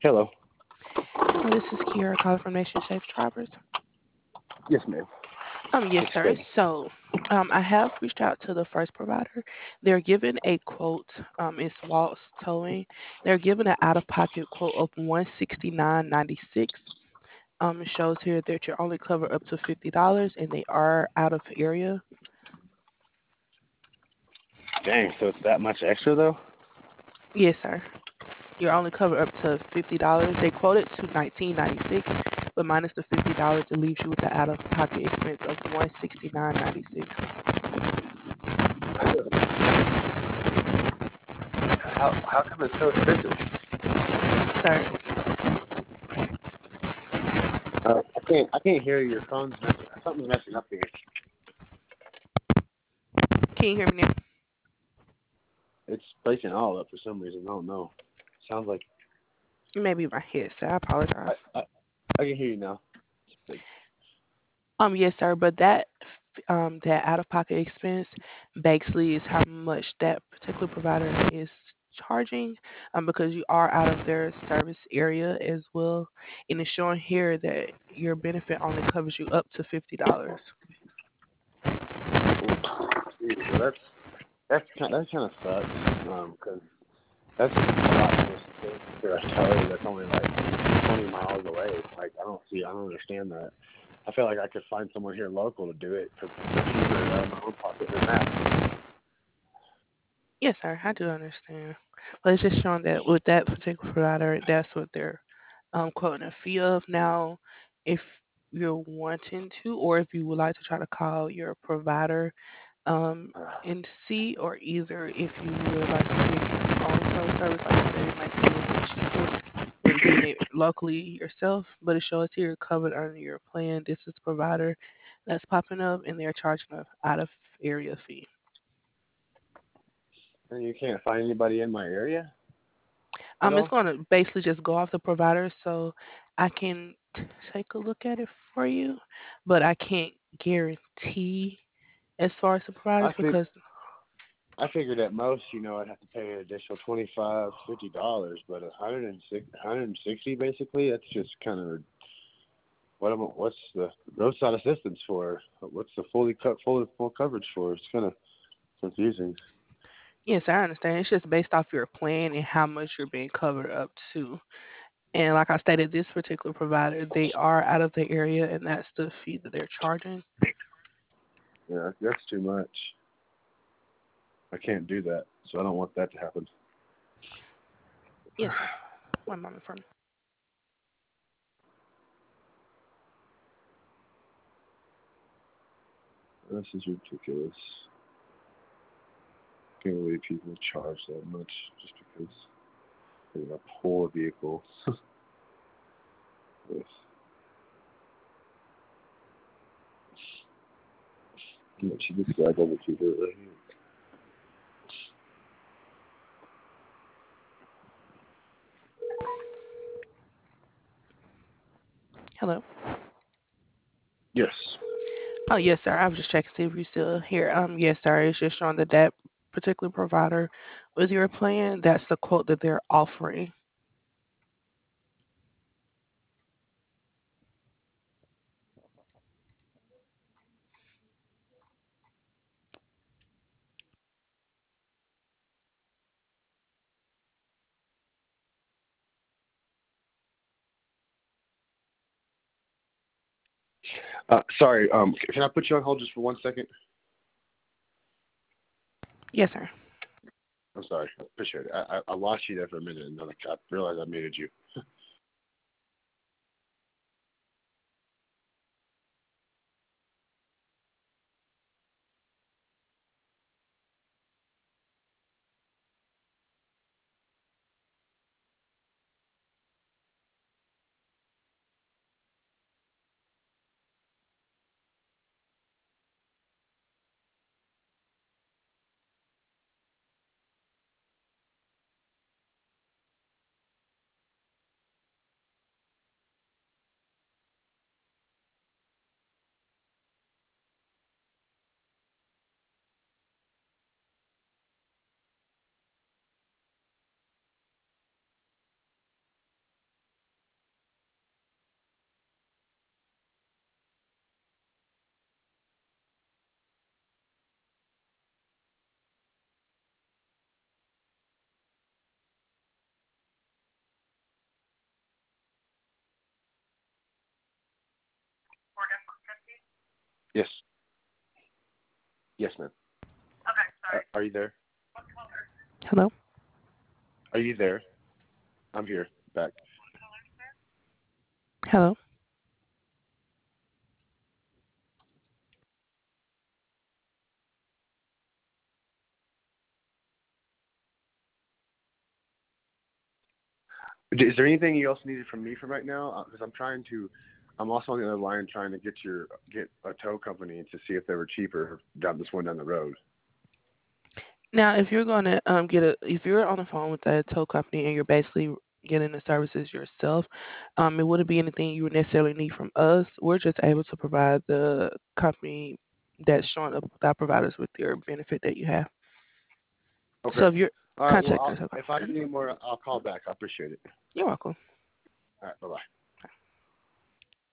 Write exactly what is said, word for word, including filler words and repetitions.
Hello. Hello, this is Kiera calling from Nation Safe Drivers. Yes, ma'am. Um, yes, sir. Explain. So, um, I have reached out to the first provider. They're given a quote. Um, it's Waltz Towing. They're given an out-of-pocket quote of one sixty nine ninety six. Um, it shows here that you're only covered up to fifty dollars, and they are out of area. Dang, so it's that much extra though? Yes, sir. You're only covered up to fifty dollars. They quoted to nineteen ninety six, but minus the fifty dollars, it leaves you with the out-of-pocket expense of one sixty nine ninety six. How how come it's so expensive? Sir, Uh, I can't I can't hear your phone's messing. Something's messing up here. can you hear me now? It's breaking all up for some reason. I don't know. Sounds like Maybe my headset. I I apologize. I, I can hear you now. Like, Um, yes, sir. But that f- um that out of pocket expense basically is how much that particular provider is charging, um, because you are out of their service area as well, and it's showing here that your benefit only covers you up to fifty dollars. geez, well, that's that's kind that kind of sucks. Um, because that's a lot of distance for a tow that's only like twenty miles away. Like I don't see. I don't understand that. I feel like I could find someone here local to do it for, for cheaper out of my own pocket than that. Yes, sir. I do understand, but it's just showing that with that particular provider, that's what they're um quoting a fee of. Now, if you're wanting to, or if you would like to try to call your provider um, and see, or either if you would like to get your own tow service, like I said, it might be a little bit cheaper than getting it locally yourself. But it shows here covered under your plan. This is provider that's popping up, and they're charging a out of area fee. And you can't find anybody in my area at Um, it's all. going to basically just go off the provider, so I can t- take a look at it for you, but I can't guarantee as far as the I providers think because I figured at most, you know, I'd have to pay an additional twenty five, fifty dollars, but a hundred and six, hundred and sixty basically. That's just kind of what am what's the roadside assistance for? What's the fully cut full full coverage for? It's kind of confusing. yes, I understand. It's just based off your plan and how much you're being covered up to. And like I stated, this particular provider, they are out of the area, and that's the fee that they're charging. Yeah, that's too much. I can't do that, so I don't want that to happen. Yes, sir. One moment for me. This is ridiculous. Can't believe people charge that much just because they're a poor vehicle. Yes. Yeah, she just got over to her right here. Hello. Yes. Oh, yes, sir. I was just checking to see if you're still here. Um, yes, sir. It's just showing that that particular provider with your plan, that's the quote that they're offering. Uh, sorry. Um, can I put you on hold just for one second? Yes, sir. I'm sorry. I appreciate it. I, I, I lost you there for a minute, and then I realized I muted you. Yes. Yes, ma'am. Are, are you there? Hello? Are you there? I'm here. Back. Hello? Is there anything else needed from me from right now? Because I'm trying to, I'm also on the other line trying to get your get a tow company to see if they were cheaper down this one down the road. Now, if you're going to um, get a, if you're on the phone with a tow company and you're basically getting the services yourself, um, it wouldn't be anything you would necessarily need from us. We're just able to provide the company that's showing up with our providers with your benefit that you have. Okay. So if you're All right. Well, contacting I'll, us, okay. if I need any more, I'll call back. I appreciate it. You're welcome. All right. Bye bye.